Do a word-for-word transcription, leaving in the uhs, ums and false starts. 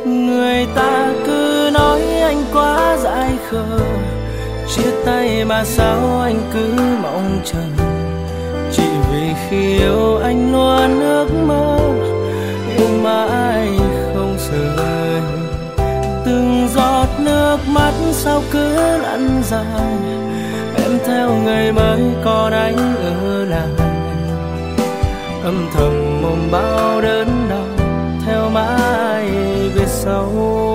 Người ta cứ nói anh quá dại khờ, chia tay mà sao anh cứ mong chờ. Chỉ vì khi yêu anh luôn ước mơ yêu mãi không rời. Từng giọt nước mắt sao cứ lăn dài, em theo người mới còn anh ở lại. Âm thầm mong bao đớn đau theo mãi về sau.